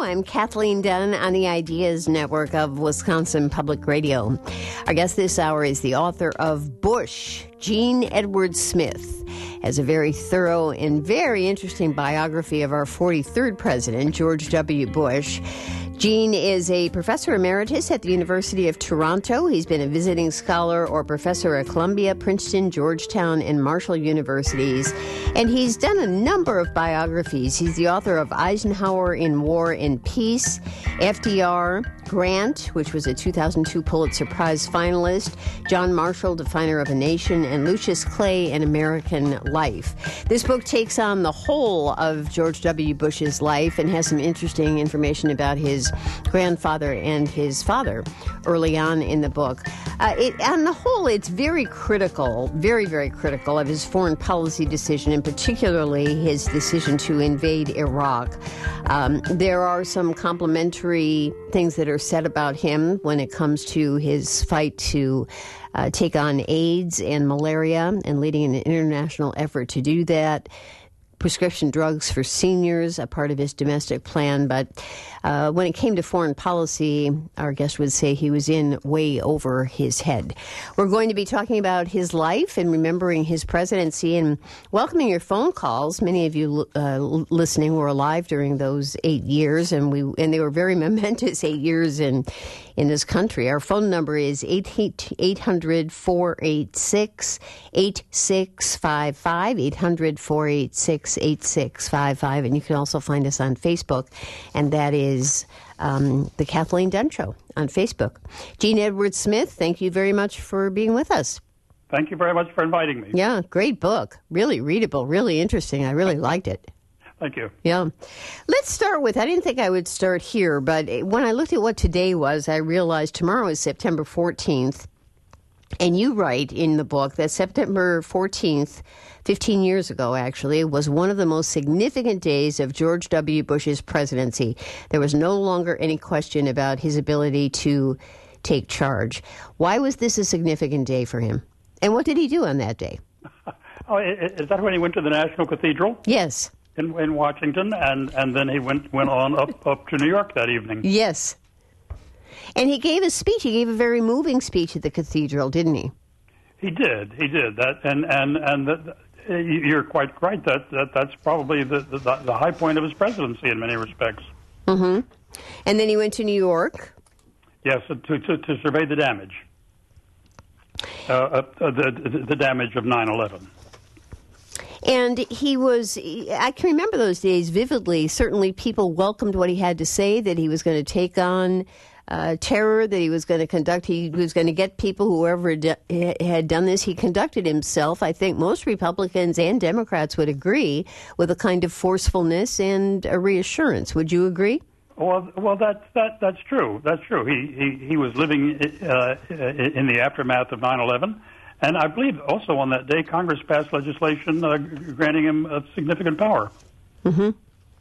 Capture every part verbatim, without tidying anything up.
I'm Kathleen Dunn on the Ideas Network of Wisconsin Public Radio. Our guest this hour is the author of Bush, Gene Edward Smith, has a very thorough and very interesting biography of our forty-third president, George W. Bush. Gene is a professor emeritus at the University of Toronto. He's been a visiting scholar or professor at Columbia, Princeton, Georgetown, and Marshall universities. And he's done a number of biographies. He's the author of Eisenhower in War and Peace, F D R, Grant, which was a two thousand two Pulitzer Prize finalist, John Marshall, Definer of a Nation, and Lucius Clay, An American Life. This book takes on the whole of George W. Bush's life and has some interesting information about his grandfather and his father early on in the book. Uh, it, on the whole, it's very critical, very, very critical of his foreign policy decision, and particularly his decision to invade Iraq. Um, there are some complimentary things that are said about him when it comes to his fight to uh, take on AIDS and malaria and leading an international effort to do that. Prescription drugs for seniors, a part of his domestic plan. But uh, when it came to foreign policy, our guest would say he was in way over his head. We're going to be talking about his life and remembering his presidency and welcoming your phone calls. Many of you uh, listening were alive during those eight years, and we and they were very momentous eight years in in this country. Our phone number is eight hundred, four eight six, eight six five five, eight hundred, four eight six, eight six five five, and you can also find us on Facebook, and that is um, The Kathleen Dunn Show on Facebook. Gene Edward Smith, thank you very much for being with us. Thank you very much for inviting me. Yeah, great book. Really readable, really interesting. I really liked it. Thank you. Yeah. Let's start with, I didn't think I would start here, but when I looked at what today was, I realized tomorrow is September fourteenth. And you write in the book that September fourteenth, fifteen years ago, actually, was one of the most significant days of George W. Bush's presidency. There was no longer any question about his ability to take charge. Why was this a significant day for him? And what did he do on that day? Oh, is that when he went to the National Cathedral? Yes. In, in Washington, and, and then he went, went on up, up to New York that evening. Yes. And he gave a speech. He gave a very moving speech at the cathedral, didn't he? He did. He did. That, and and and the, you're quite right. That, that that's probably the, the the high point of his presidency in many respects. Mm-hmm. And then he went to New York. Yes, to to, to survey the damage, uh, uh, the the damage of nine eleven. And he was, I can remember those days vividly. Certainly people welcomed what he had to say, that he was going to take on uh, terror, that he was going to conduct, he was going to get people, whoever d- had done this. He conducted himself, I think most Republicans and Democrats would agree, with a kind of forcefulness and a reassurance. Would you agree? Well, well, that's that, that's true. That's true. He he, he was living uh, in the aftermath of nine eleven. And I believe also on that day, Congress passed legislation uh, granting him a significant power. Mm-hmm.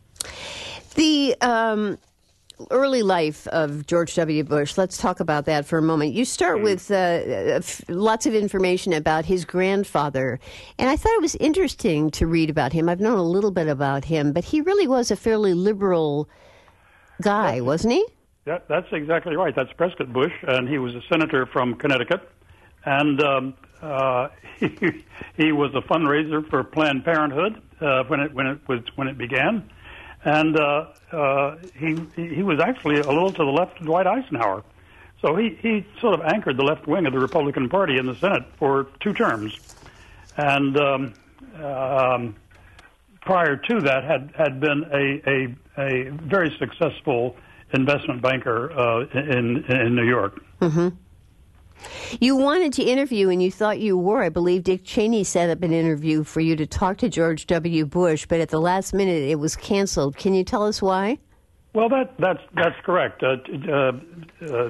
The um, early life of George W. Bush, let's talk about that for a moment. You start mm. with uh, f- lots of information about his grandfather. And I thought it was interesting to read about him. I've known a little bit about him, but he really was a fairly liberal guy, that's, wasn't he? That, that's exactly right. That's Prescott Bush, and he was a senator from Connecticut. And um, uh, he, he was a fundraiser for Planned Parenthood uh, when it when it was when it began, and uh, uh, he he was actually a little to the left of Dwight Eisenhower, so he, he sort of anchored the left wing of the Republican Party in the Senate for two terms, and um, um, prior to that had had been a a, a very successful investment banker uh, in in New York. Mm-hmm. You wanted to interview, and you thought you were. I believe Dick Cheney set up an interview for you to talk to George W. Bush, but at the last minute it was canceled. Can you tell us why? Well, that that's that's correct. Uh, uh, uh,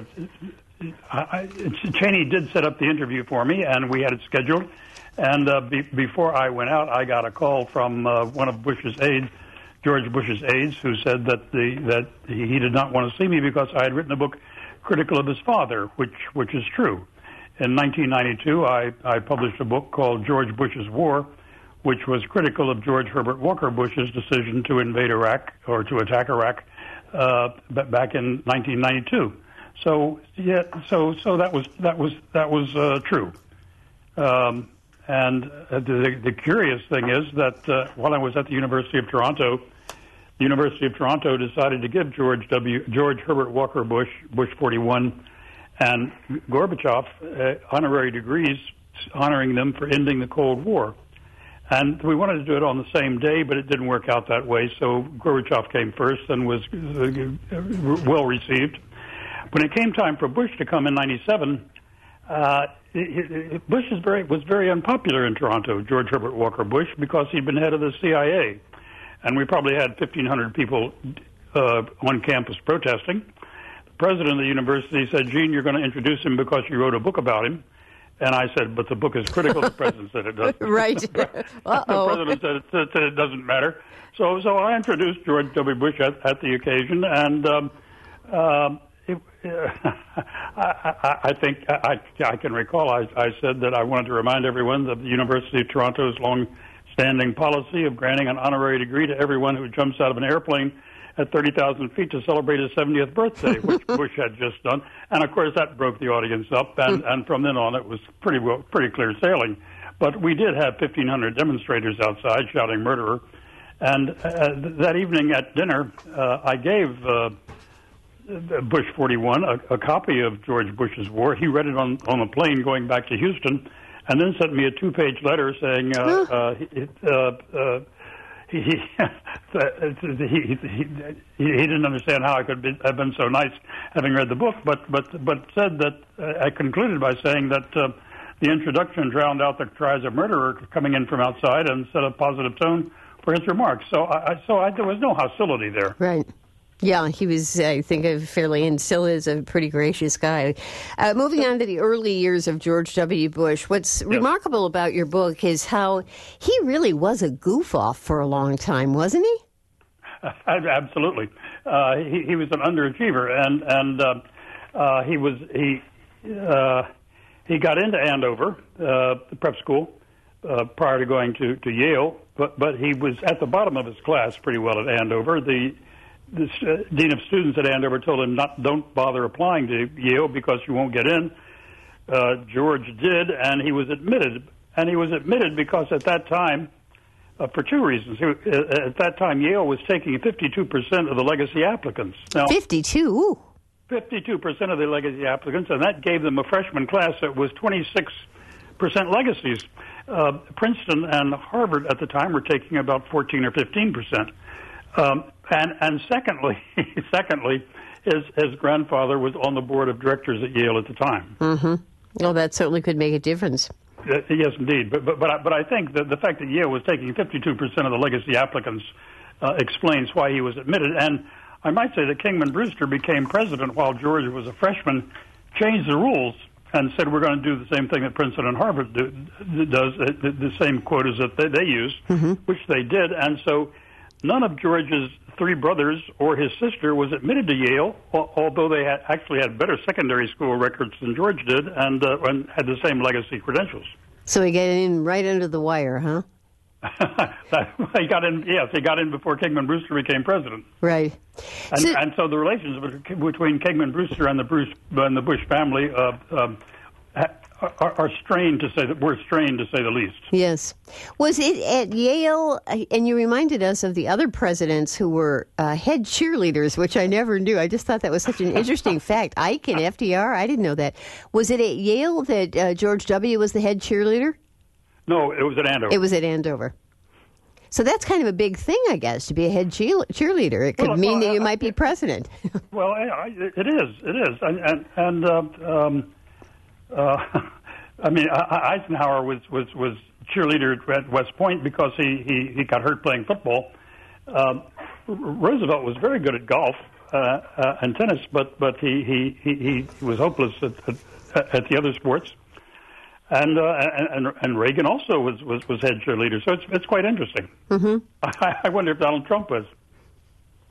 I, Cheney did set up the interview for me, and we had it scheduled. And uh, be, before I went out, I got a call from uh, one of Bush's aides, George Bush's aides, who said that the that he did not want to see me because I had written a book critical of his father, which which is true. In nineteen ninety-two, I, I published a book called George Bush's War, which was critical of George Herbert Walker Bush's decision to invade Iraq or to attack Iraq uh, back in nineteen ninety-two. So yeah, so so that was that was that was uh, true. Um, and uh, the, the curious thing is that uh, while I was at the University of Toronto, the University of Toronto decided to give George W. George Herbert Walker Bush, Bush forty-one, and Gorbachev uh, honorary degrees, honoring them for ending the Cold War. And we wanted to do it on the same day, but it didn't work out that way. So Gorbachev came first and was uh, well received. When it came time for Bush to come in ninety-seven, uh, it, it, Bush is very, was very unpopular in Toronto, George Herbert Walker Bush, because he'd been head of the C I A. And we probably had fifteen hundred people uh, on campus protesting. The president of the university said, "Gene, you're going to introduce him because you wrote a book about him." And I said, "But the book is critical." The president said it doesn't. Right. Uh-oh. The president said it, said, said it doesn't matter. So so I introduced George W. Bush at, at the occasion, and um, um, it, uh, I, I, I think I, I can recall I, I said that I wanted to remind everyone of the University of Toronto's long-standing policy of granting an honorary degree to everyone who jumps out of an airplane at thirty thousand feet to celebrate his seventieth birthday, which Bush had just done. And, of course, that broke the audience up, and, and from then on it was pretty well, pretty clear sailing. But we did have fifteen hundred demonstrators outside shouting "murderer." And uh, that evening at dinner, uh, I gave uh, Bush forty-one a, a copy of George Bush's War. He read it on, on a plane going back to Houston, and then sent me a two-page letter saying uh, uh, it, uh, uh, He he, he he he didn't understand how I could be, have been so nice having read the book, but but but said that uh, I concluded by saying that uh, the introduction drowned out the cries of "murderer" coming in from outside and set a positive tone for his remarks. So I so I, there was no hostility there. Right. Yeah, he was, I think, a fairly, and still is, a pretty gracious guy. Uh, moving on to the early years of George W. Bush, what's yes. remarkable about your book is how he really was a goof-off for a long time, wasn't he? Uh, absolutely. Uh, he, he was an underachiever, and and uh, uh, he was he uh, he got into Andover, uh, the prep school, uh, prior to going to, to Yale, but but he was at the bottom of his class pretty well at Andover. The The uh, dean of students at Andover told him, "Not, don't bother applying to Yale because you won't get in." Uh, George did, and he was admitted. And he was admitted because at that time, uh, for two reasons. He, uh, at that time, Yale was taking fifty-two percent of the legacy applicants. Now, fifty-two? fifty-two percent of the legacy applicants, and that gave them a freshman class that was twenty-six percent legacies. Uh, Princeton and Harvard at the time were taking about fourteen or fifteen percent. Um, and, and secondly, secondly, his, his grandfather was on the board of directors at Yale at the time. Mm-hmm. Well, that certainly could make a difference. Uh, yes, indeed. But but but I, but I think that the fact that Yale was taking fifty-two percent of the legacy applicants uh, explains why he was admitted. And I might say that Kingman Brewster became president while George was a freshman, changed the rules, and said we're going to do the same thing that Princeton and Harvard do, does, the, the same quotas that they, they use, mm-hmm. which they did. And so none of George's three brothers or his sister was admitted to Yale, although they had actually had better secondary school records than George did, and, uh, and had the same legacy credentials. So he got in right under the wire, huh? he got in. Yes, he got in before Kingman Brewster became president. Right. And so, and so the relations between Kingman Brewster and the Bruce and the Bush family uh, um, Are, are strained to say that we're strained to say the least. Yes. Was it at Yale? And you reminded us of the other presidents who were uh, head cheerleaders, which I never knew. I just thought that was such an interesting fact. Ike and F D R, I didn't know that. Was it at Yale that uh, George W. was the head cheerleader? No, it was at Andover. It was at Andover. So that's kind of a big thing, I guess, to be a head cheerleader. It could well, mean well, that you I, might be president. Well, I, it is. It is. And, and, and uh, um, uh, I mean, Eisenhower was, was, was cheerleader at West Point because he, he, he got hurt playing football. Um, Roosevelt was very good at golf uh, uh, and tennis, but, but he, he, he, he was hopeless at, at, at the other sports. And, uh, and and Reagan also was, was, was head cheerleader, so it's it's quite interesting. Mm-hmm. I, I wonder if Donald Trump was.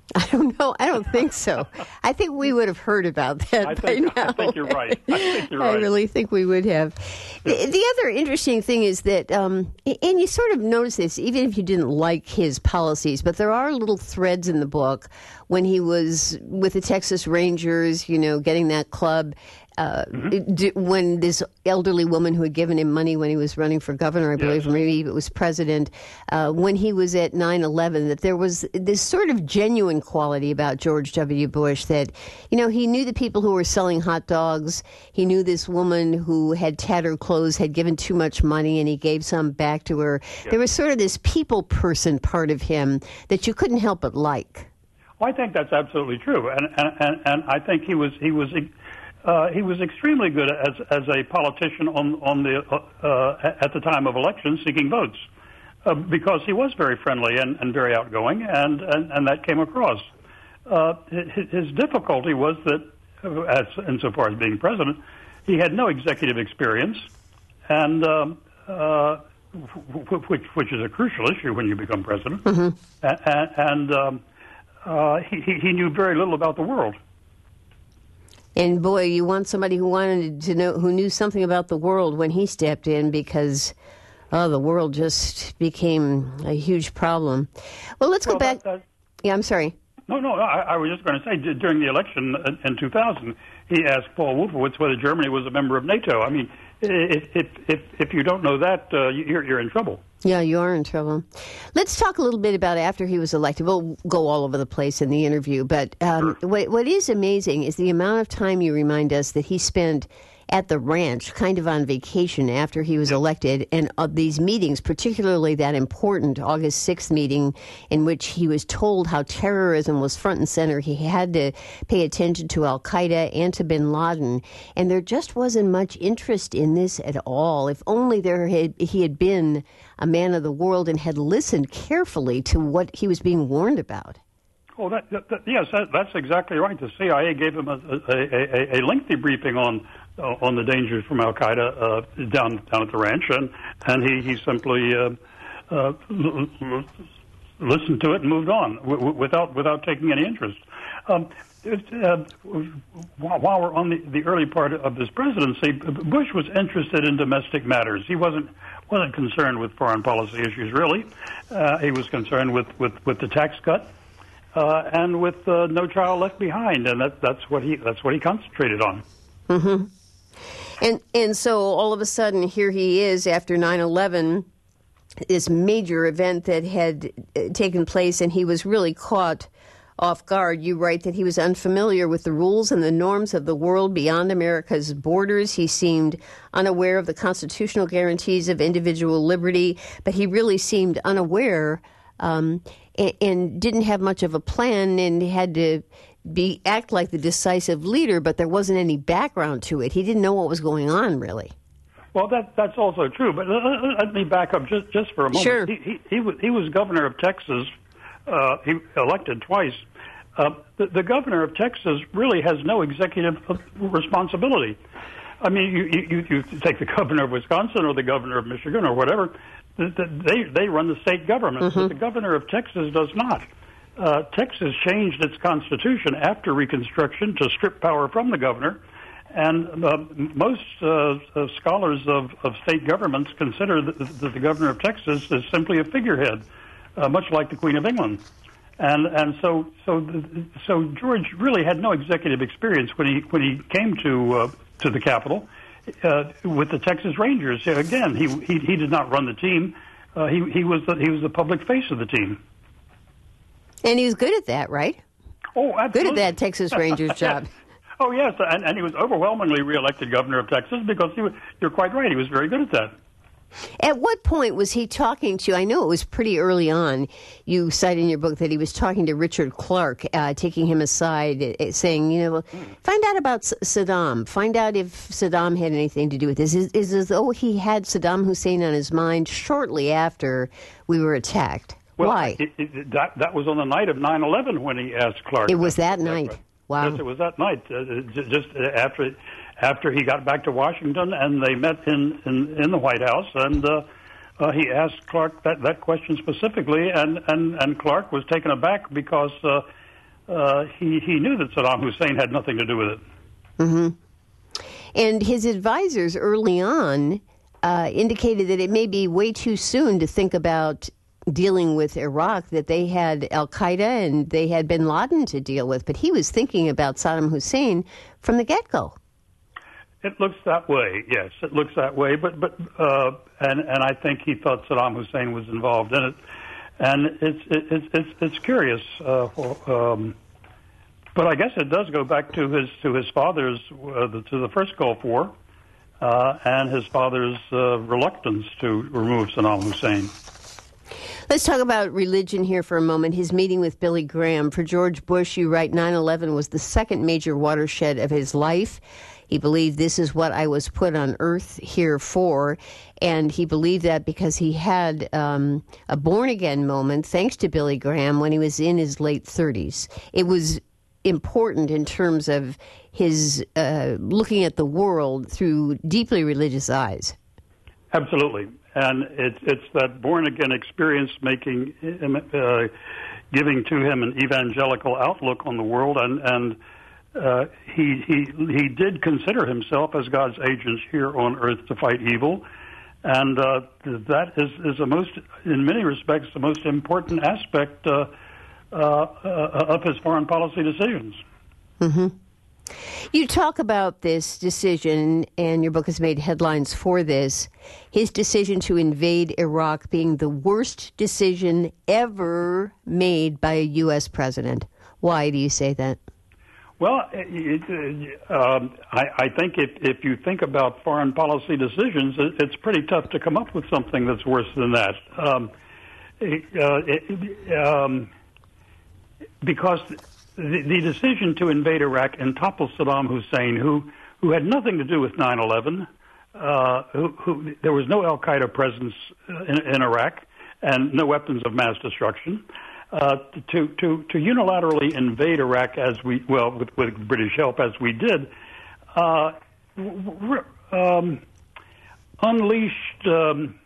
I don't know. I don't think so. I think we would have heard about that I by think, now. I think you're right. I think you're I right. really think we would have. The, the other interesting thing is that, um, and you sort of notice this, even if you didn't like his policies, but there are little threads in the book when he was with the Texas Rangers, you know, getting that club. Uh, mm-hmm. d- when this elderly woman who had given him money when he was running for governor, I believe, yes. or maybe it was president, uh, when he was at nine eleven, that there was this sort of genuine quality about George W. Bush that, you know, he knew the people who were selling hot dogs. He knew this woman who had tattered clothes, had given too much money, and he gave some back to her. Yes. There was sort of this people person part of him that you couldn't help but like. Well, I think that's absolutely true. And, and, and, and I think he was, he was, Uh, he was extremely good as as a politician on on the uh, uh, at the time of elections, seeking votes, uh, because he was very friendly and, and very outgoing, and, and, and that came across. Uh, his, his difficulty was that, uh, as insofar as being president, he had no executive experience, and um, uh, which which is a crucial issue when you become president, mm-hmm. and, and um, uh, he he knew very little about the world. And boy, you want somebody who wanted to know, who knew something about the world when he stepped in, because, oh, the world just became a huge problem. Well, let's well, go back. That, that, yeah, I'm sorry. No, no, I, I was just going to say, during the election in two thousand, he asked Paul Wolfowitz whether Germany was a member of NATO. I mean, if if if, if you don't know that, uh, you're you're in trouble. Yeah, you are in trouble. Let's talk a little bit about after he was elected. We'll go all over the place in the interview, but um, sure. what, what is amazing is the amount of time you remind us that he spent at the ranch, kind of on vacation after he was elected, and of these meetings, particularly that important August sixth meeting in which he was told how terrorism was front and center. He had to pay attention to Al-Qaeda and to bin Laden, and there just wasn't much interest in this at all. If only there had, he had been a man of the world and had listened carefully to what he was being warned about. Oh, that, that, that, yes, that, that's exactly right. The C I A gave him a, a, a, a lengthy briefing on uh, on the dangers from Al Qaeda uh, down down at the ranch, and and he he simply uh, uh, l- l- listened to it and moved on w- w- without without taking any interest. Um, uh, while we're on the, the early part of this presidency, Bush was interested in domestic matters. He wasn't wasn't concerned with foreign policy issues really. Uh, he was concerned with, with, with the tax cut. Uh, and with uh, No Child Left Behind, and that, that's what he that's what he concentrated on. Mm-hmm. And and so all of a sudden, here he is after nine eleven, this major event that had taken place, and he was really caught off guard. You write that he was unfamiliar with the rules and the norms of the world beyond America's borders. He seemed unaware of the constitutional guarantees of individual liberty, but he really seemed unaware Um, and, and didn't have much of a plan, and had to be act like the decisive leader, but there wasn't any background to it. He didn't know what was going on, really. Well, that that's also true. But let, let me back up just just for a moment. Sure. He he, he was he was governor of Texas. Uh, he elected twice. Uh, the, the governor of Texas really has no executive responsibility. I mean, you, you you take the governor of Wisconsin or the governor of Michigan or whatever. They they run the state government, mm-hmm. but the governor of Texas does not. Uh, Texas changed its constitution after Reconstruction to strip power from the governor, and uh, most uh, uh, scholars of, of state governments consider that, that the governor of Texas is simply a figurehead, uh, much like the Queen of England. And and so so so George really had no executive experience when he when he came to uh, to the Capitol. Uh, with the Texas Rangers, again, he he, he did not run the team. Uh, he he was the, he was the public face of the team, and he was good at that, right? Oh, absolutely. Good at that Texas Rangers job. Yes. Oh, yes, and, and he was overwhelmingly reelected governor of Texas because he was, you're quite right. He was very good at that. At what point was he talking to, I know it was pretty early on, you cite in your book that he was talking to Richard Clark, uh, taking him aside, uh, saying, you know, find out about S- Saddam, find out if Saddam had anything to do with this. Is is as though he had Saddam Hussein on his mind shortly after we were attacked. Well, Why? It, it, that, that was on the night of nine eleven when he asked Clark. It was that, that night. Right. Wow. Yes, it was that night, uh, just after after he got back to Washington, and they met in, in, in the White House, and uh, uh, he asked Clark that, that question specifically, and, and, and Clark was taken aback because uh, uh, he, he knew that Saddam Hussein had nothing to do with it. Mm-hmm. And his advisors early on uh, indicated that it may be way too soon to think about dealing with Iraq, that they had al-Qaeda and they had bin Laden to deal with. But he was thinking about Saddam Hussein from the get-go. It looks that way, yes. It looks that way. But but uh, and and I think he thought Saddam Hussein was involved in it. And it's it's it's it's curious. Uh, um, But I guess it does go back to his to his father's uh, the, to the first Gulf War uh, and his father's uh, reluctance to remove Saddam Hussein. Let's talk about religion here for a moment. His meeting with Billy Graham. For George Bush, you write, nine eleven was the second major watershed of his life. He believed this is what I was put on earth here for, and he believed that because he had um, a born-again moment, thanks to Billy Graham, when he was in his late thirties. It was important in terms of his uh, looking at the world through deeply religious eyes. Absolutely. And it's it's that born-again experience making, uh, giving to him an evangelical outlook on the world, and, and uh, he, he, he did consider himself as God's agent here on earth to fight evil, and uh, that is, is the most, in many respects, the most important aspect uh, uh, uh, of his foreign policy decisions. Mm-hmm. You talk about this decision, and your book has made headlines for this, his decision to invade Iraq being the worst decision ever made by a U S president. Why do you say that? Well, it, it, um, I, I think if, if you think about foreign policy decisions, it, it's pretty tough to come up with something that's worse than that. Um, it, uh, it, um, because... The, the decision to invade Iraq and topple Saddam Hussein, who who had nothing to do with nine eleven, uh, who, who there was no al-Qaeda presence in, in Iraq and no weapons of mass destruction, uh, to to to unilaterally invade Iraq as we well with, with British help as we did, uh, um, unleashed um,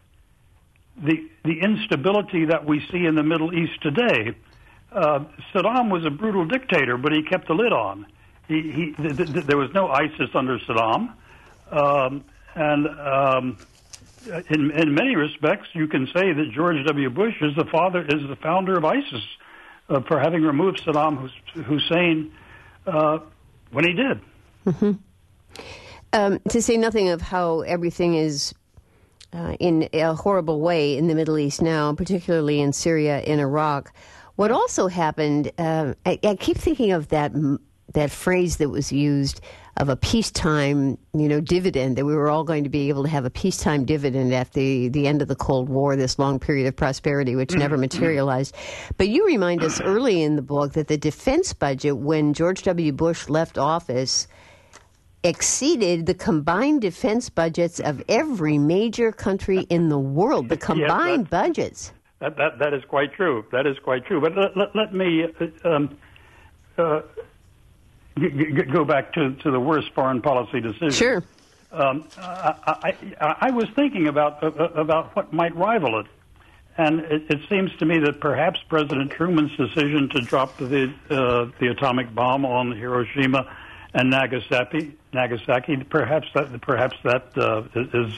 the the instability that we see in the Middle East today. Uh, Saddam was a brutal dictator, but he kept the lid on. He, he, th- th- there was no ISIS under Saddam, um, and um, in, in many respects, you can say that George W. Bush is the father, is the founder of ISIS uh, for having removed Saddam Hussein uh, when he did. Mm-hmm. Um, to say nothing of how everything is uh, in a horrible way in the Middle East now, particularly in Syria and Iraq. What also happened, uh, I, I keep thinking of that that phrase that was used of a peacetime, you know, dividend, that we were all going to be able to have a peacetime dividend after the, the end of the Cold War, this long period of prosperity, which never materialized. But you remind us early in the book that the defense budget, when George W. Bush left office, exceeded the combined defense budgets of every major country in the world, the combined yeah, budgets. That, that that is quite true. That is quite true. But let, let, let me uh, um, uh, g- g- go back to, to the worst foreign policy decision. Sure. Um, I, I, I was thinking about uh, about what might rival it, and it, it seems to me that perhaps President Truman's decision to drop the uh, the atomic bomb on Hiroshima and Nagasaki, Nagasaki, perhaps that perhaps that uh, is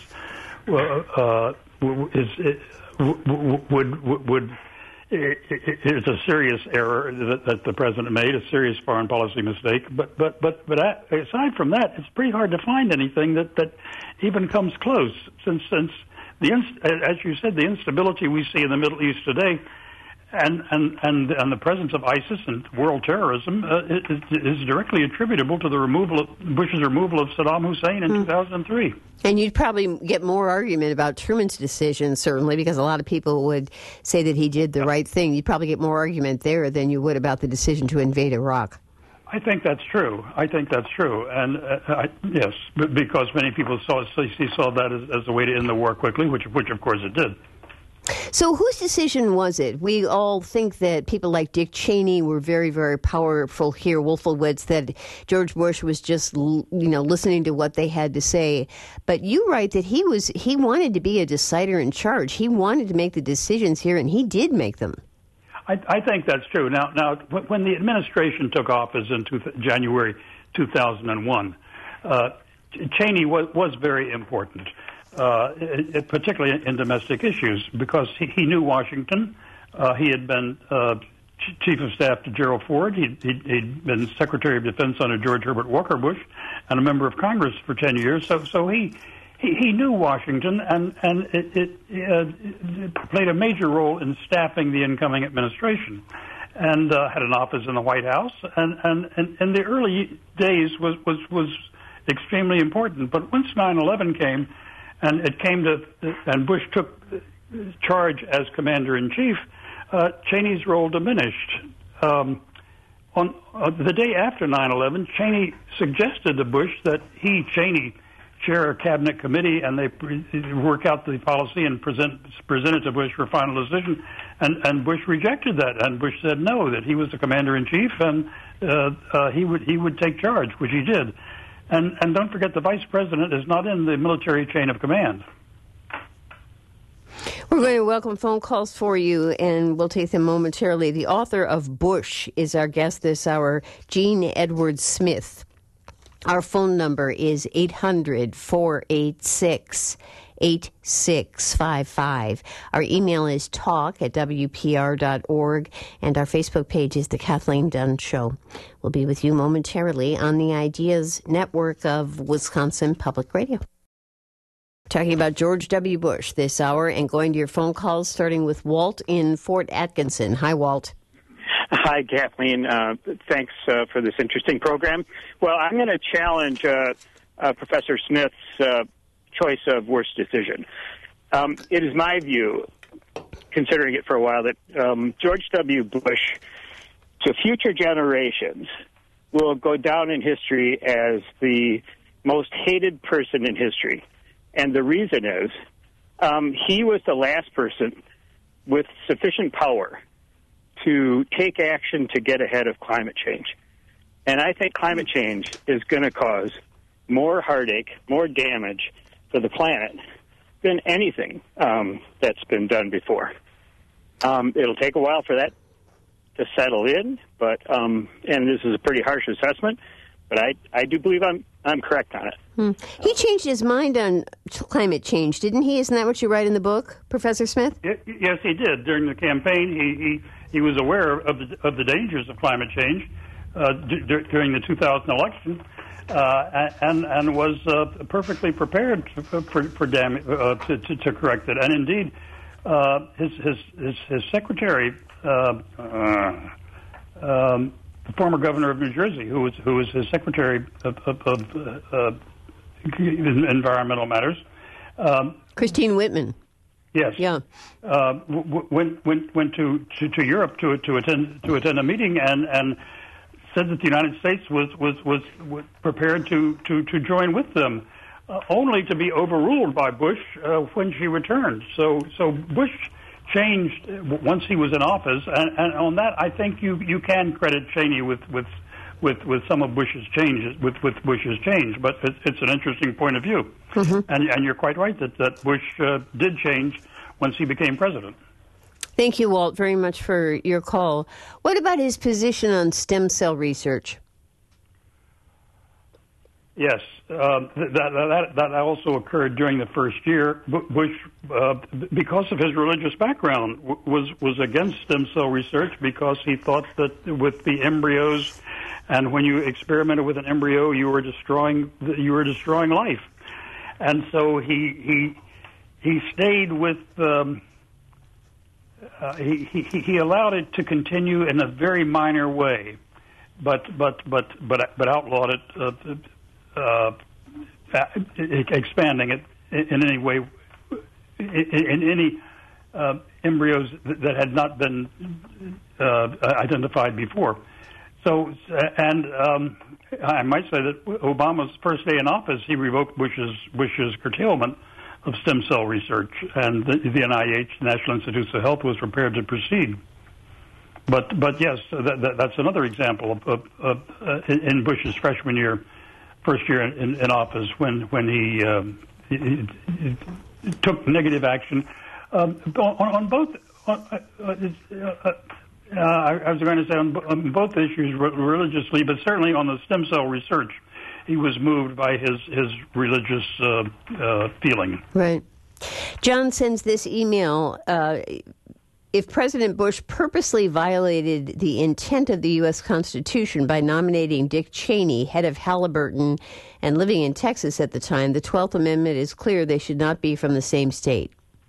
uh, is. is Would, would would it's a serious error that, that the president made, a serious foreign policy mistake. But but but but aside from that, it's pretty hard to find anything that, that even comes close. Since since the as you said, the instability we see in the Middle East today, and and and, and the presence of ISIS and world terrorism uh, is, is directly attributable to the removal of Bush's removal of Saddam Hussein in mm. two thousand three. And you'd probably get more argument about Truman's decision, certainly, because a lot of people would say that he did the yeah. right thing. You'd probably get more argument there than you would about the decision to invade Iraq. I think that's true. I think that's true. And uh, I, yes, because many people saw saw that as, as a way to end the war quickly, which, which of course it did. So whose decision was it? We all think that people like Dick Cheney were very, very powerful here. Wolfowitz, that George Bush was just, you know, listening to what they had to say. But you write that he was he wanted to be a decider in charge. He wanted to make the decisions here, and he did make them. I, I think that's true. Now, now, when the administration took office in two, January two thousand one, uh, Cheney was, was very important, uh, it, it, particularly in domestic issues, because he, he knew Washington. Uh, he had been uh, Chief of Staff to Gerald Ford. He'd, he'd, he'd been Secretary of Defense under George Herbert Walker Bush, and a member of Congress for ten years. So, so he. He, he knew Washington, and, and it, it, uh, it played a major role in staffing the incoming administration, and uh, had an office in the White House, and, and, and in the early days was, was, was extremely important. But once nine eleven came, and it came to, and Bush took charge as commander-in-chief, uh, Cheney's role diminished. Um, on uh, the day after nine eleven, Cheney suggested to Bush that he, Cheney, chair a cabinet committee, and they pre- work out the policy and present present it to Bush for final decision. And, and Bush rejected that, and Bush said no, that he was the commander in chief, and uh, uh, he would he would take charge, which he did. And and don't forget, the vice president is not in the military chain of command. We're going to welcome phone calls for you, and we'll take them momentarily. The author of Bush is our guest this hour, Gene Edwards Smith. Our phone number is eight hundred, four eight six, eight six five five. Our email is talk at w p r dot org, and our Facebook page is The Kathleen Dunn Show. We'll be with you momentarily on the Ideas Network of Wisconsin Public Radio. Talking about George W. Bush this hour, and going to your phone calls, starting with Walt in Fort Atkinson. Hi, Walt. Hi, Kathleen. Uh, thanks uh, for this interesting program. Well, I'm going to challenge uh, uh, Professor Smith's uh, choice of worst decision. Um, it is my view, considering it for a while, that um, George W. Bush, to future generations, will go down in history as the most hated person in history. And the reason is um, he was the last person with sufficient power to take action to get ahead of climate change. And I think climate change is going to cause more heartache, more damage for the planet than anything um, that's been done before. Um, it'll take a while for that to settle in, but um, and this is a pretty harsh assessment, but I, I do believe I'm I'm correct on it. Hmm. He changed his mind on climate change, didn't he? Isn't that what you write in the book, Professor Smith? Yes, he did. During the campaign, he he, he was aware of the, of the dangers of climate change uh, d- d- during the two thousand election, uh, and and was uh, perfectly prepared for for, for dam- uh, to, to to correct it. And indeed, uh, his, his his his secretary, uh, uh, um, the former governor of New Jersey, who was who was his secretary of, of, of uh, environmental matters, um, Christine Whitman. Yes. Yeah. Uh, w- went went went to, to, to Europe to to attend to attend a meeting and, and said that the United States was was, was, was prepared to, to, to join with them, uh, only to be overruled by Bush uh, when she returned. So so Bush changed once he was in office, and, and on that I think you, you can credit Cheney with with, with, with some of Bush's changes with, with Bush's change. But it's, it's an interesting point of view, mm-hmm. and and you're quite right that that Bush uh, did change once he became president. Thank you, Walt, very much for your call. What about his position on stem cell research? Yes, uh, that, that that also occurred during the first year. Bush, uh, because of his religious background, was was against stem cell research because he thought that with the embryos, and when you experimented with an embryo, you were destroying you were destroying life, and so he he he stayed with. Um, uh, he, he he allowed it to continue in a very minor way, but but but but but outlawed it. Uh, Uh, expanding it in any way, in, in any uh, embryos that had not been uh, identified before. So, and um, I might say that Obama's first day in office, he revoked Bush's Bush's curtailment of stem cell research, and the, the N I H, National Institutes of Health, was prepared to proceed. But, but yes, that, that, that's another example of, of, of uh, in Bush's freshman year. First year in, in office, when when he, um, he, he, he took negative action um, on, on both. On, uh, uh, Uh, I, I was going to say on, on both issues re- religiously, but certainly on the stem cell research, he was moved by his, his religious uh, uh, feeling. Right. John sends this email. Uh, if President Bush purposely violated the intent of the U S Constitution by nominating Dick Cheney, head of Halliburton, and living in Texas at the time, the twelfth Amendment is clear they should not be from the same state.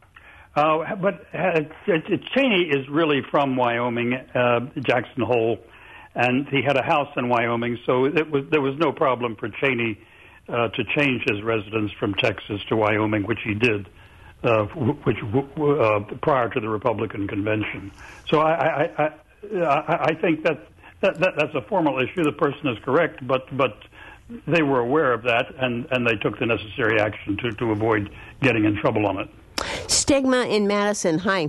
Uh, but uh, Cheney is really from Wyoming, uh, Jackson Hole, and he had a house in Wyoming, so it was there was no problem for Cheney uh, to change his residence from Texas to Wyoming, which he did, uh, which uh, prior to the Republican convention. So I, I, I, I think that, that, that that's a formal issue. The person is correct, but but they were aware of that, and, and they took the necessary action to, to avoid getting in trouble on it. Stigma in Madison. Hi.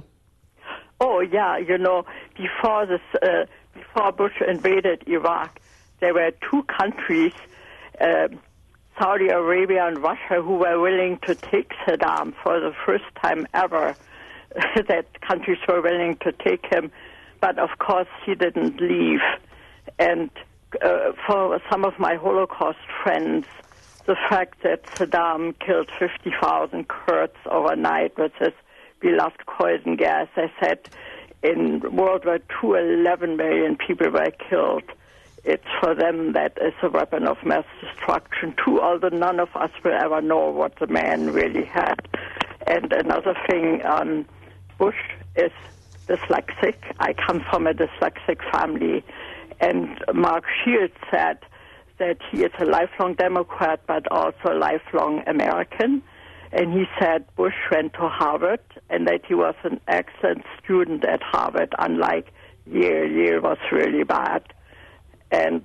Oh yeah, you know, before this, uh, before Bush invaded Iraq, there were two countries, uh, Saudi Arabia and Russia, who were willing to take Saddam for the first time ever. That countries were willing to take him, but of course he didn't leave. And uh, for some of my Holocaust friends, the fact that Saddam killed fifty thousand Kurds overnight with his beloved poison gas, I said in World War Two, eleven million people were killed. It's for them that is a weapon of mass destruction, too, although none of us will ever know what the man really had. And another thing, um, Bush is dyslexic. I come from a dyslexic family. And Mark Shields said that he is a lifelong Democrat, but also a lifelong American. And he said Bush went to Harvard and that he was an excellent student at Harvard, unlike Yale. Yale was really bad. And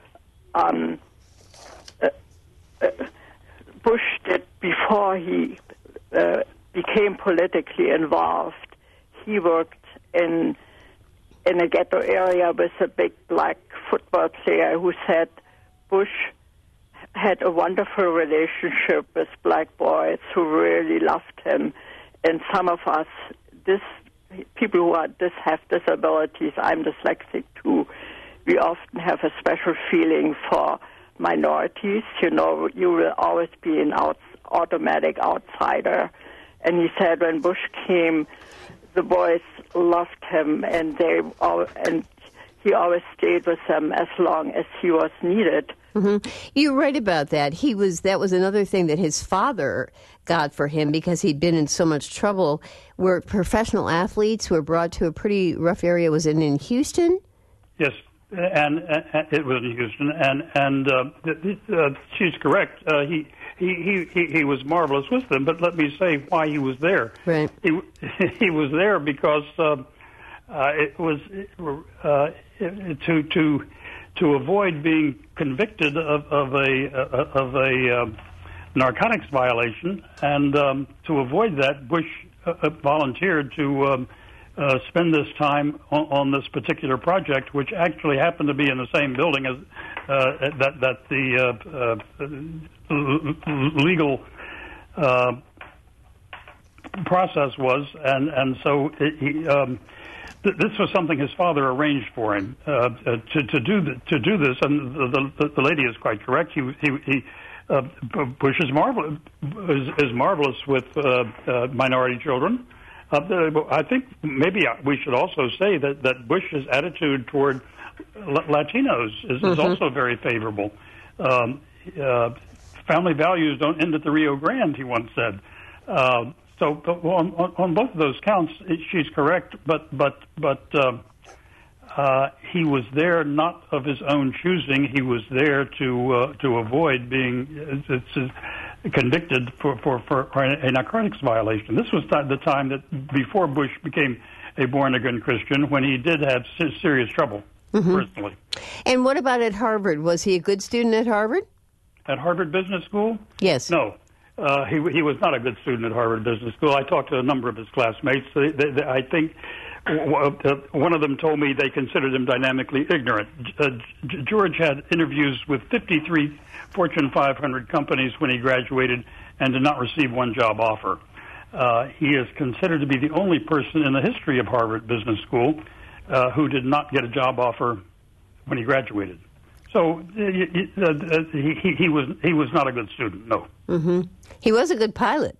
um, uh, uh, Bush did, before he uh, became politically involved, he worked in in a ghetto area with a big black football player who said Bush had a wonderful relationship with black boys who really loved him. And some of us, this people who are this have disabilities, I'm dyslexic too, we often have a special feeling for minorities. You know, you will always be an out, automatic outsider. And he said when Bush came, the boys loved him, and they all, and he always stayed with them as long as he was needed. Mm-hmm. You're right about that. He was. That was another thing that his father got for him because he'd been in so much trouble. Were professional athletes who were brought to a pretty rough area. Was it in Houston? Yes, and, and it was in Houston, and and uh, uh, she's correct. Uh, he. He, he he was marvelous with them, but let me say why he was there. Right. He he was there because uh, uh, it was uh, to to to avoid being convicted of, of a uh, of a uh, narcotics violation, and um, to avoid that, Bush uh, volunteered to um, uh, spend this time on, on this particular project, which actually happened to be in the same building as uh, that that the uh, uh, legal uh, process was, and and so it, he, um, th- this was something his father arranged for him uh, uh, to to do th- to do this. And the, the the lady is quite correct. He he. he uh, Bush is marvelous is, is marvelous with uh, uh, minority children. Uh, I think maybe we should also say that, that Bush's attitude toward Latinos is, mm-hmm. is also very favorable. Um, uh, family values don't end at the Rio Grande, he once said. Uh, so on, on, on both of those counts, she's correct, but but but uh, uh, he was there not of his own choosing. He was there to uh, to avoid being it's, it's, convicted for, for, for a narcotics violation. This was the time that before Bush became a born-again Christian, when he did have serious trouble, mm-hmm. personally. And what about at Harvard? Was he a good student at Harvard? At Harvard Business School? Yes. No. Uh, he he was not a good student at Harvard Business School. I talked to a number of his classmates. They, they, they, I think one of them told me they considered him dynamically ignorant. Uh, George had interviews with fifty-three Fortune five hundred companies when he graduated and did not receive one job offer. Uh, he is considered to be the only person in the history of Harvard Business School uh, who did not get a job offer when he graduated. So uh, uh, he, he, he was he was not a good student. No. Mm-hmm. He was a good pilot.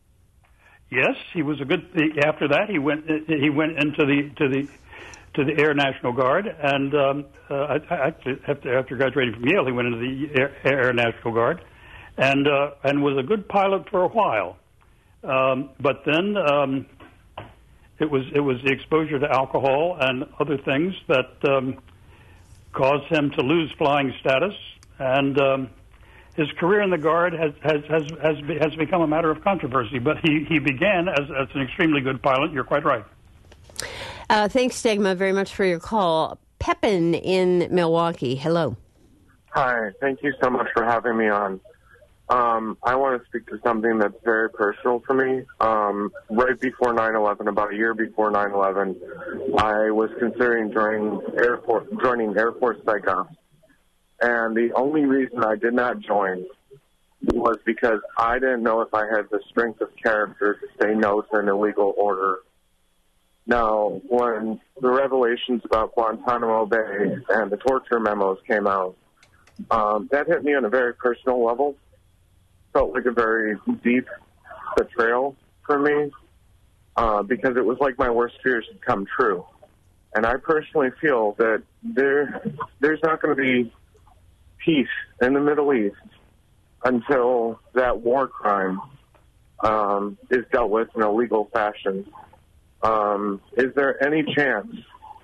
Yes, he was a good. After that, he went he went into the to the to the Air National Guard, and um, uh, actually after after graduating from Yale, he went into the Air, Air National Guard, and uh, and was a good pilot for a while. Um, but then um, it was it was the exposure to alcohol and other things that um, caused him to lose flying status, and um, his career in the Guard has has has has, has become a matter of controversy. But he, he began as, as an extremely good pilot. You're quite right. Uh, thanks, Stegma, very much for your call. Pepin in Milwaukee. Hello. Hi. Thank you so much for having me on. Um, I want to speak to something that's very personal for me. Um, right before nine eleven, about a year before nine eleven, I was considering joining Air Force, joining Air Force Psych Ops. And the only reason I did not join was because I didn't know if I had the strength of character to say no to an illegal order. Now, when the revelations about Guantanamo Bay and the torture memos came out, um, that hit me on a very personal level. Felt like a very deep betrayal for me uh, because it was like my worst fears had come true. And I personally feel that there, there's not going to be peace in the Middle East until that war crime um, is dealt with in a legal fashion. Um, is there any chance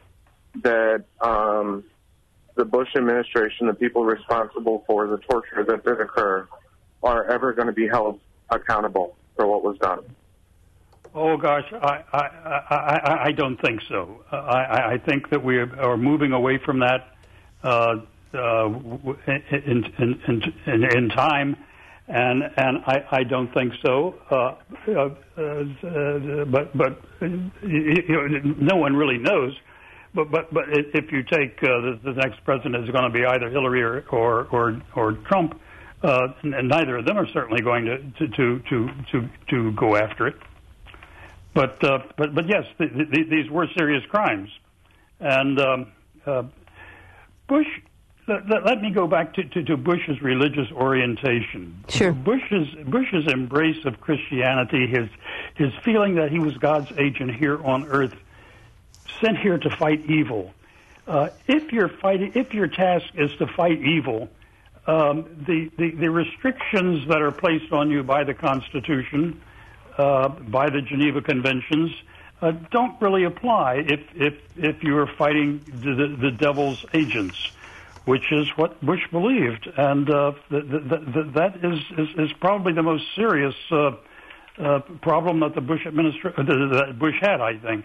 that um, the Bush administration, the people responsible for the torture that did occur, are ever going to be held accountable for what was done? Oh gosh, I I, I, I don't think so. I, I think that we are moving away from that uh, uh, in, in, in, in, in time, and and I, I don't think so. Uh, uh, uh, but but you know, no one really knows. But but but if you take uh, the, the next president is going to be either Hillary or or or, or Trump. Uh, and neither of them are certainly going to to to to, to go after it. But uh, but but yes, the, the, these were serious crimes, and um, uh, Bush. Let, let me go back to, to, to Bush's religious orientation. Sure. Bush's Bush's embrace of Christianity, his his feeling that he was God's agent here on earth, sent here to fight evil. Uh, if you're fighting, if your task is to fight evil. Um, the, the, the restrictions that are placed on you by the Constitution, uh, by the Geneva Conventions, uh, don't really apply if if, if you are fighting the, the devil's agents, which is what Bush believed, and uh, the, the, the, that is, is is probably the most serious uh, uh, problem that the Bush administration that Bush had, I think.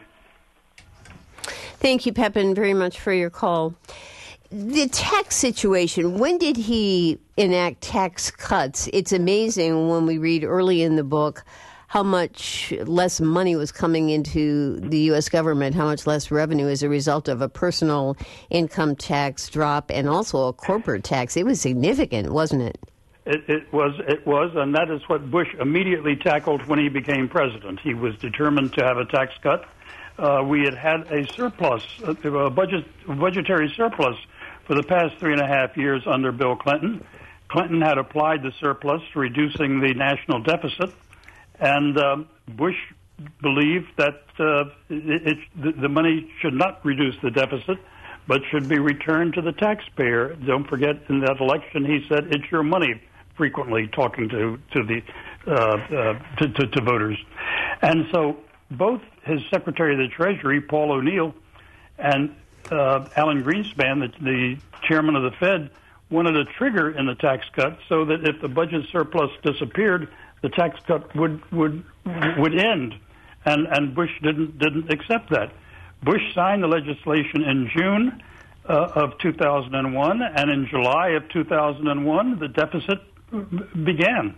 Thank you, Pepin, very much for your call. The tax situation, when did he enact tax cuts? It's amazing when we read early in the book how much less money was coming into the U S government, how much less revenue as a result of a personal income tax drop and also a corporate tax. It was significant, wasn't it? It, it was, it was, and that is what Bush immediately tackled when he became president. He was determined to have a tax cut. Uh, we had had a surplus, a budget, budgetary surplus for the past three and a half years under Bill Clinton. Clinton had applied the surplus to reducing the national deficit, and um, Bush believed that uh, it, it, the, the money should not reduce the deficit, but should be returned to the taxpayer. Don't forget, in that election, he said, "It's your money," frequently talking to to the uh, uh, to, to, to voters. And so both his Secretary of the Treasury, Paul O'Neill, and Uh, Alan Greenspan, the, the chairman of the Fed, wanted a trigger in the tax cut so that if the budget surplus disappeared, the tax cut would would would end, and and Bush didn't didn't accept that. Bush signed the legislation in June uh, of two thousand one, and in July of two thousand one, the deficit began.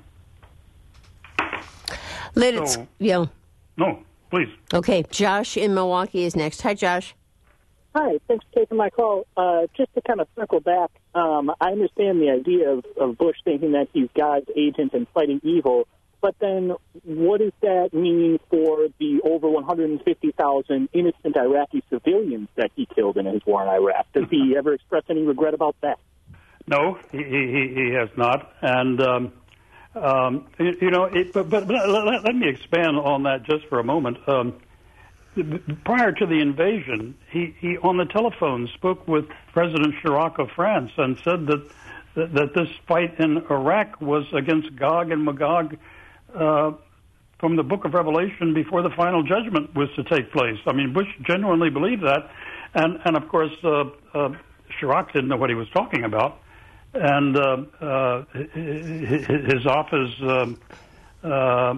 Let it, so, yeah. No, please. Okay, Josh in Milwaukee is next. Hi, Josh. Hi, thanks for taking my call. Uh, just to kind of circle back, um, I understand the idea of, of Bush thinking that he's God's agent and fighting evil, But then what does that mean for the over one hundred fifty thousand innocent Iraqi civilians that he killed in his war in Iraq? Does he ever express any regret about that? No, he he, he has not. And, um, um, you, you know, it, but, but, but let, let me expand on that just for a moment. Um, prior to the invasion, he, he on the telephone spoke with President Chirac of France and said that that this fight in Iraq was against Gog and Magog uh, from the Book of Revelation before the final judgment was to take place. I mean, Bush genuinely believed that, and and of course uh, uh, Chirac didn't know what he was talking about, and uh, uh, his office um, uh,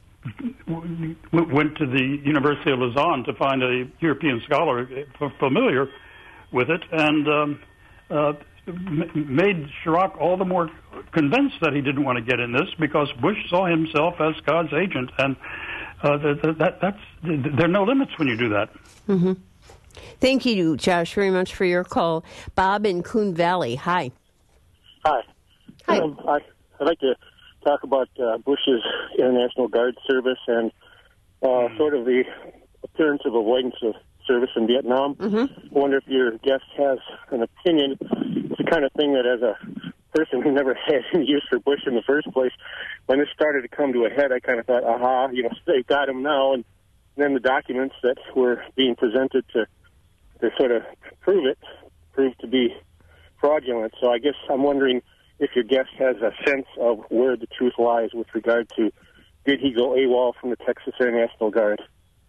went to the University of Lausanne to find a European scholar familiar with it, and um, uh, made Chirac all the more convinced that he didn't want to get in this because Bush saw himself as God's agent, and uh, that, that, that's there are no limits when you do that. Mm-hmm. Thank you, Josh, very much for your call. Bob in Coon Valley, hi. Hi. Hi. Um, I, I'd like to talk about uh, Bush's International Guard service and uh, sort of the appearance of avoidance of service in Vietnam. Mm-hmm. I wonder if your guest has an opinion. It's the kind of thing that as a person who never had any use for Bush in the first place, when this started to come to a head, I kind of thought, aha, you know, they got him now. And then the documents that were being presented to, to sort of prove it proved to be fraudulent. So I guess I'm wondering if your guest has a sense of where the truth lies with regard to, did he go AWOL from the Texas Air National Guard?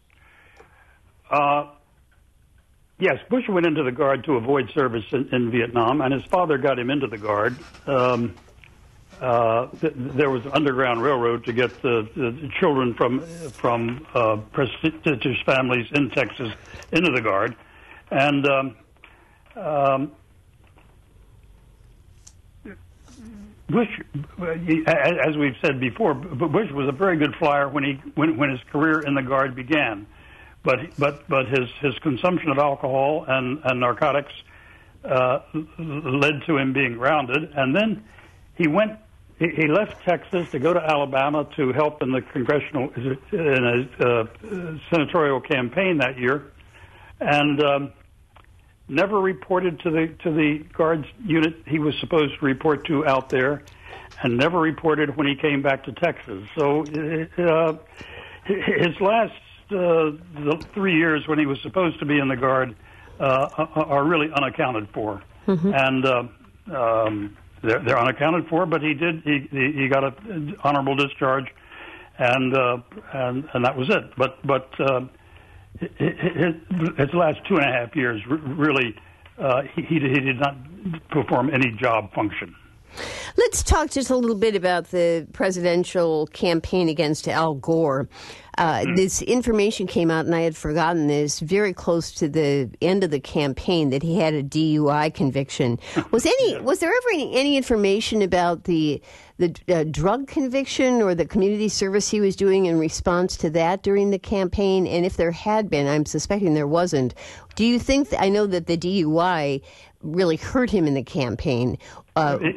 Uh, yes, Bush went into the Guard to avoid service in, in Vietnam, and his father got him into the Guard. Um, uh, th- there was an underground railroad to get the, the children from from uh, prestigious families in Texas into the Guard, and um, um, Bush, as we've said before, Bush was a very good flyer when he when, when his career in the Guard began. But but but his, his consumption of alcohol and, and narcotics uh, led to him being grounded, and then he went. He, he left Texas to go to Alabama to help in the congressional in a uh, senatorial campaign that year, and um, never reported to the to the Guards unit he was supposed to report to out there, and never reported when he came back to Texas. So uh, his last. Uh, the three years when he was supposed to be in the Guard uh, are really unaccounted for, mm-hmm. and uh, um, they're, they're unaccounted for. But he did; he, he got an honorable discharge, and uh, and and that was it. But but uh, his, his last two and a half years really uh, he he did not perform any job function. Let's talk just a little bit about the presidential campaign against Al Gore. Uh, mm. This information came out, and I had forgotten this, very close to the end of the campaign, that he had a D U I conviction. Was any was there ever any, any information about the the uh, drug conviction or the community service he was doing in response to that during the campaign? And if there had been, I'm suspecting there wasn't. Do you think that, I know that the D U I really hurt him in the campaign? Uh, it,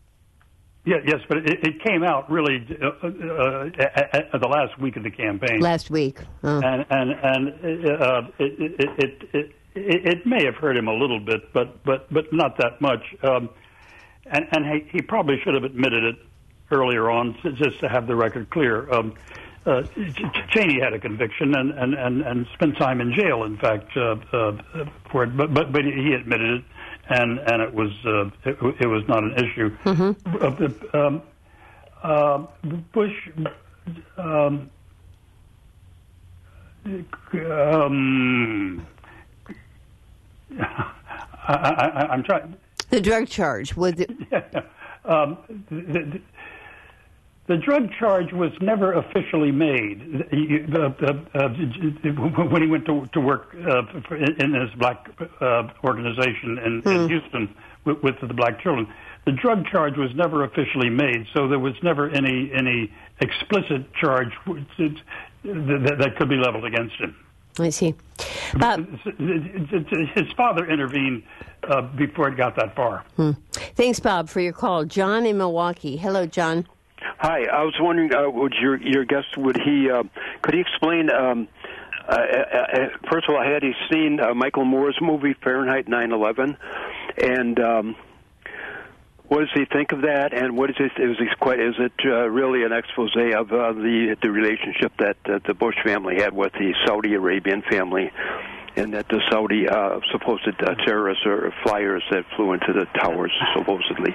Yeah, yes, but it, it came out really uh, uh, at, at the last week of the campaign. Last week, oh. and and and uh, it, it, it, it it may have hurt him a little bit, but but but not that much. Um, and and he, he probably should have admitted it earlier on, just to have the record clear. Um, uh, Cheney had a conviction and, and, and, and spent time in jail, in fact, uh, uh, for it. But but but he admitted it. And and it was uh, it, it was not an issue. Mm-hmm. Uh, um, uh, Bush, um, um, I, I, I'm trying. The drug charge was it? Yeah. Um, the, the, the drug charge was never officially made. Uh, uh, uh, when he went to, to work uh, in this black uh, organization in, hmm. in Houston with, with the black children, the drug charge was never officially made. So there was never any any explicit charge that, that could be leveled against him. I see. Bob. His father intervened uh, before it got that far. Hmm. Thanks, Bob, for your call. John in Milwaukee. Hello, John. Hi, I was wondering, uh, would your your guest would he uh, could he explain? Um, uh, uh, first of all, had he seen uh, Michael Moore's movie Fahrenheit nine eleven, and um, what does he think of that? And what is it? Is it quite? Is it uh, really an expose of uh, the the relationship that uh, the Bush family had with the Saudi Arabian family? And that the Saudi uh, supposed uh, terrorists or flyers that flew into the towers, supposedly.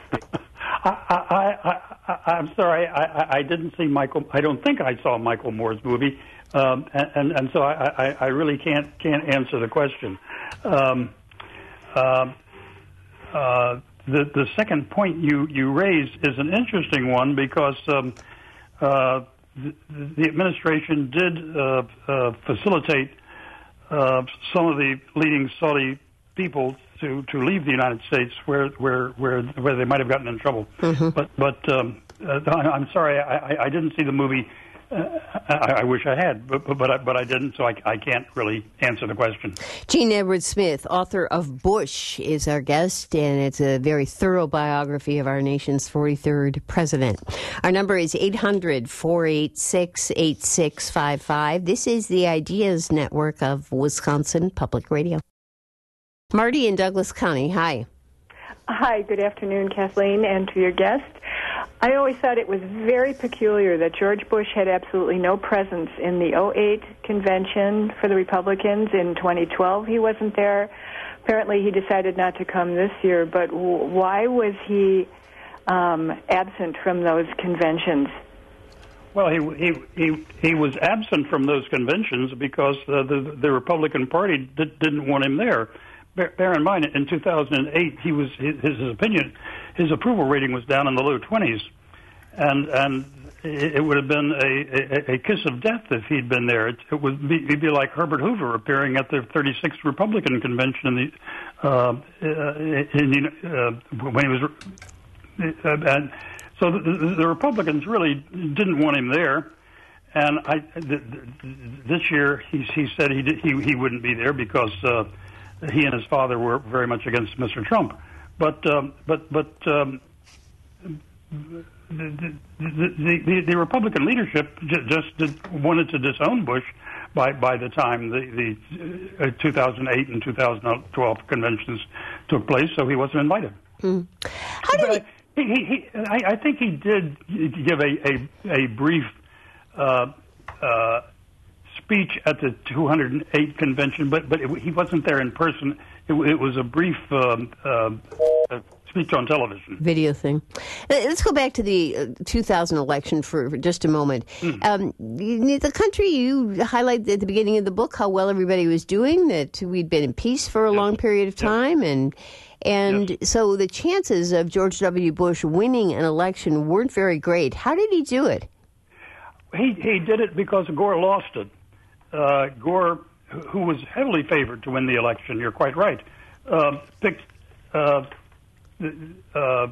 I, I, I, I'm sorry, I, I didn't see Michael. I don't think I saw Michael Moore's movie, um, and, and and so I, I, I really can't can't answer the question. Um, uh, uh, the the second point you, you raised is an interesting one because um, uh, the, the administration did uh, uh, facilitate Uh, some of the leading Saudi people to, to leave the United States, where where where where they might have gotten in trouble. Mm-hmm. But but um, uh, I'm sorry, I, I didn't see the movie. Uh, I, I wish I had, but but I, but I didn't, so I, I can't really answer the question. Gene Edwards Smith, author of Bush, is our guest, and it's a very thorough biography of our nation's forty-third president. Our number is eight hundred, four eight six, eight six five five. This is the Ideas Network of Wisconsin Public Radio. Marty in Douglas County, hi. Hi, good afternoon, Kathleen, and to your guest. I always thought it was very peculiar that George Bush had absolutely no presence in the oh eight convention for the Republicans. In twenty twelve, he wasn't there. Apparently, he decided not to come this year, but w- why was he um, absent from those conventions? Well, he he he, he was absent from those conventions because uh, the the Republican Party did, didn't want him there. Bear, bear in mind, in two thousand eight, he was his, his opinion, his approval rating was down in the low twenties, and and it, it would have been a, a, a kiss of death if he'd been there. It, it would be it'd be like Herbert Hoover appearing at the thirty-sixth Republican convention in the uh, in, uh, when he was, uh, and so the, the Republicans really didn't want him there. And I th- th- this year he he said he did, he he wouldn't be there because. Uh, He and his father were very much against Mister Trump, but um, but but um, the, the, the, the Republican leadership j- just did, wanted to disown Bush by by the time the, the uh, two thousand eight and two thousand twelve conventions took place, so he wasn't invited. Mm. How did he? he, he I, I think he did give a a, a brief. Uh, uh, speech at the two hundred eight convention, but but it, he wasn't there in person. It, it was a brief um, uh, speech on television. Video thing. Let's go back to the uh, two thousand election for, for just a moment. Mm. Um, the, the country, you highlight at the beginning of the book how well everybody was doing, that we'd been in peace for a yes. long period of time, yes. and and yes. so the chances of George W. Bush winning an election weren't very great. How did he do it? He he did it because Gore lost it. Uh, Gore, who was heavily favored to win the election, you're quite right, uh, picked uh, uh,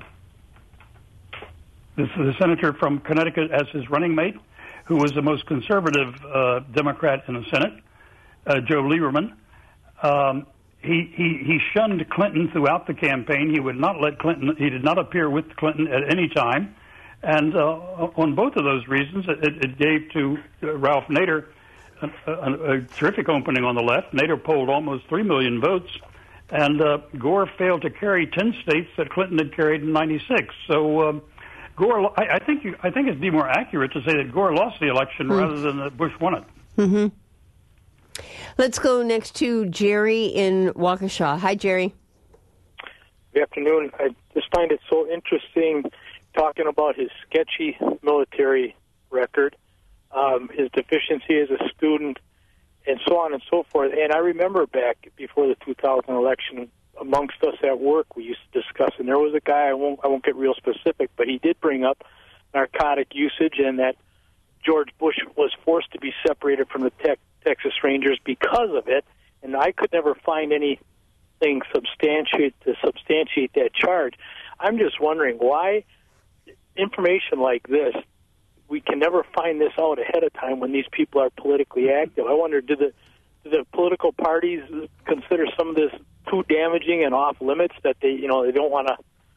the, the senator from Connecticut as his running mate, who was the most conservative uh, Democrat in the Senate, uh, Joe Lieberman. Um, he, he, he shunned Clinton throughout the campaign. He would not let Clinton, he did not appear with Clinton at any time. And uh, on both of those reasons, it, it gave to uh, Ralph Nader A, a, a terrific opening on the left. Nader polled almost three million votes, and uh, Gore failed to carry ten states that Clinton had carried in ninety-six. So um, Gore, I, I think, you, I think it'd be more accurate to say that Gore lost the election mm. rather than that Bush won it. Mm-hmm. Let's go next to Jerry in Waukesha. Hi, Jerry. Good afternoon. I just find it so interesting talking about his sketchy military record. Um, his deficiency as a student, and so on and so forth. And I remember back before the two thousand election, amongst us at work, we used to discuss, and there was a guy, I won't, I won't get real specific, but he did bring up narcotic usage and that George Bush was forced to be separated from the tech, Texas Rangers because of it, and I could never find anything substantiate to substantiate that charge. I'm just wondering why information like this, we can never find this out ahead of time when these people are politically active. I wonder, do the do the political parties consider some of this too damaging and off limits that they, you know, they don't want to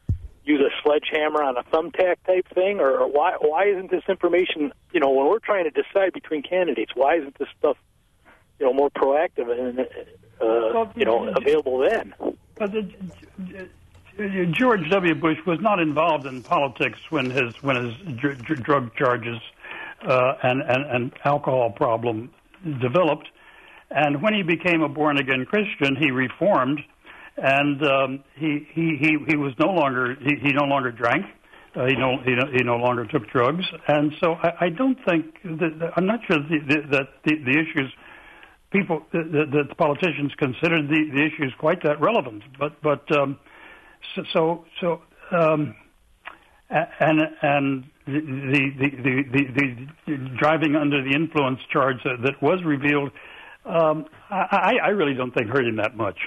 use a sledgehammer on a thumbtack type thing, or, or why why isn't this information, you know, when we're trying to decide between candidates, why isn't this stuff, you know, more proactive and, uh, well, you know, available then? But the, George W. Bush was not involved in politics when his when his dr- dr- drug charges uh, and, and and alcohol problem developed, and when he became a born-again Christian, he reformed. And um, he, he he he was no longer he, he no longer drank, uh, he no he no, he no longer took drugs, and so I, I don't think that, that I'm not sure the, the, that the, the issues people that the, the politicians considered the, the issues quite that relevant. But but um, so so, so um, and and the the, the the the driving under the influence charge that, that was revealed, um, I, I really don't think hurt him that much.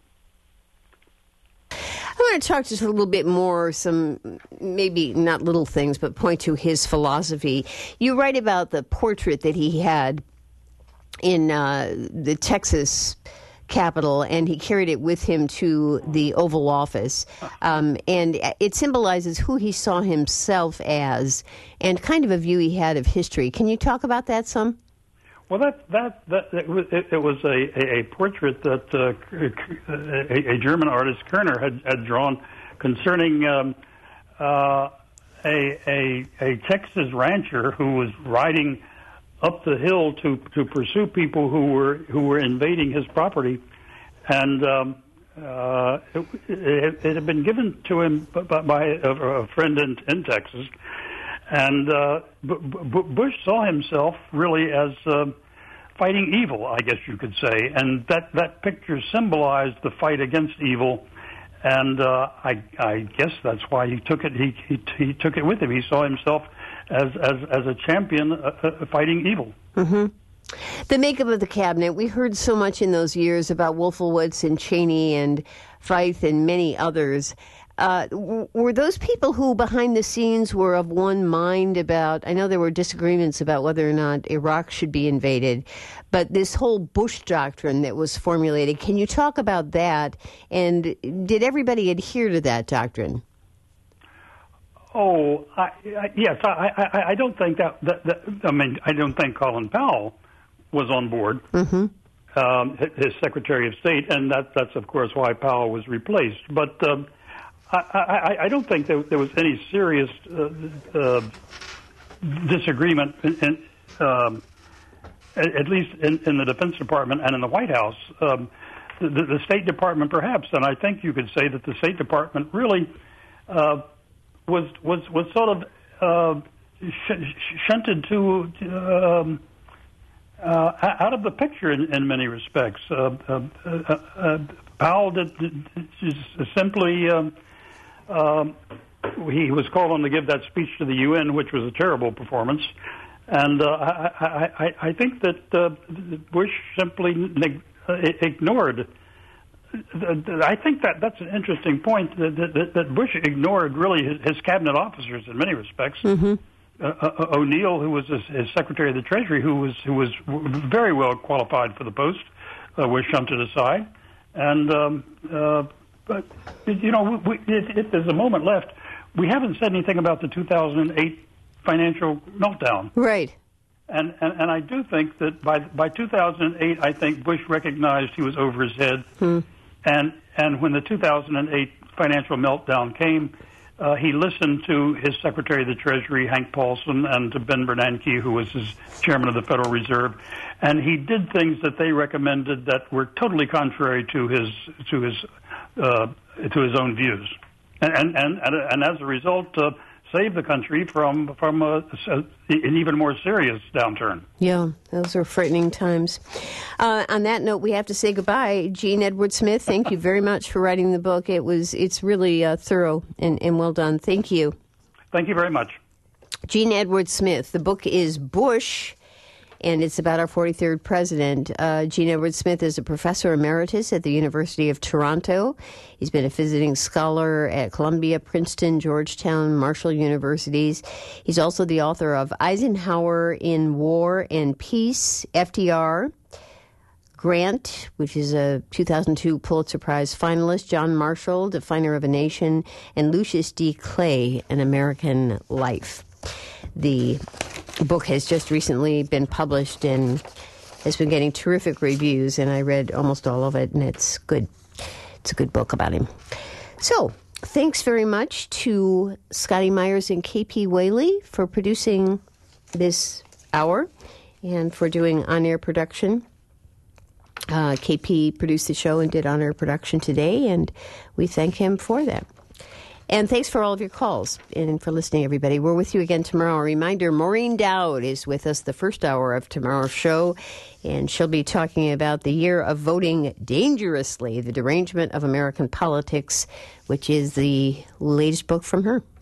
I want to talk just a little bit more, some maybe not little things, but point to his philosophy. You write about the portrait that he had in uh, the Texas Capitol, and he carried it with him to the Oval Office. Um, and it symbolizes who he saw himself as and kind of a view he had of history. Can you talk about that some? Well, that that that it was, it was a, a, a portrait that uh, a, a German artist Kerner had, had drawn concerning um, uh, a, a a Texas rancher who was riding up the hill to, to pursue people who were who were invading his property, and um, uh, it, it, it had been given to him by, by a, a friend in, in Texas. And uh, B- B- Bush saw himself really as uh, fighting evil, I guess you could say, and that, that picture symbolized the fight against evil. And uh, I, I guess that's why he took it. He, he he took it with him. He saw himself as as, as a champion uh, uh, fighting evil. Mm-hmm. The makeup of the cabinet. We heard so much in those years about Wolfowitz and Cheney and Feith and many others. Uh, were those people who, behind the scenes, were of one mind about, I know there were disagreements about whether or not Iraq should be invaded, but this whole Bush doctrine that was formulated, can you talk about that? And did everybody adhere to that doctrine? Oh, I, I, yes. I, I, I don't think that, that, that, I mean, I don't think Colin Powell was on board, mm-hmm. um, his Secretary of State, and that, that's, of course, why Powell was replaced. But um, I, I, I don't think there, there was any serious uh, uh, disagreement, in, in, um, at, at least in, in the Defense Department and in the White House. Um, the, the State Department, perhaps, and I think you could say that the State Department really uh, was was was sort of uh, sh- shunted to um, uh, out of the picture in, in many respects. Uh, uh, uh, uh, Powell did, did, did simply. Um, Um, he was called on to give that speech to the U N, which was a terrible performance. And uh, I, I, I think that uh, Bush simply neg- ignored. I think that that's an interesting point, that, that, that Bush ignored really his, his cabinet officers in many respects. Mm-hmm. Uh, uh, O'Neill, who was his, his Secretary of the Treasury, who was who was very well qualified for the post, uh, was shunted aside. And um, uh, But, you know, we, if, if there's a moment left, we haven't said anything about the two thousand eight financial meltdown. Right. And, and and I do think that by by two thousand eight, I think Bush recognized he was over his head. Hmm. And and when the two thousand eight financial meltdown came, uh, he listened to his Secretary of the Treasury, Hank Paulson, and to Ben Bernanke, who was his chairman of the Federal Reserve. And he did things that they recommended that were totally contrary to his to his uh, to his own views, and and and, and as a result, uh, saved the country from from a, a, an even more serious downturn. Yeah, those are frightening times. Uh, on that note, we have to say goodbye. Gene Edward Smith, thank you very much for writing the book. It was it's really uh, thorough and, and well done. Thank you. Thank you very much. Gene Edward Smith. The book is Bush, and it's about our forty-third president. Uh, Gene Edward Smith is a professor emeritus at the University of Toronto. He's been a visiting scholar at Columbia, Princeton, Georgetown, Marshall Universities. He's also the author of Eisenhower in War and Peace, F D R, Grant, which is a two thousand two Pulitzer Prize finalist, John Marshall, Definer of a Nation, and Lucius D. Clay, An American Life. The book has just recently been published and has been getting terrific reviews, and I read almost all of it, and it's good. It's a good book about him. So, thanks very much to Scotty Myers and K P Whaley for producing this hour and for doing on-air production. Uh, K P produced the show and did on-air production today, and we thank him for that. And thanks for all of your calls and for listening, everybody. We're with you again tomorrow. A reminder, Maureen Dowd is with us the first hour of tomorrow's show, and she'll be talking about the year of voting dangerously, the derangement of American politics, which is the latest book from her.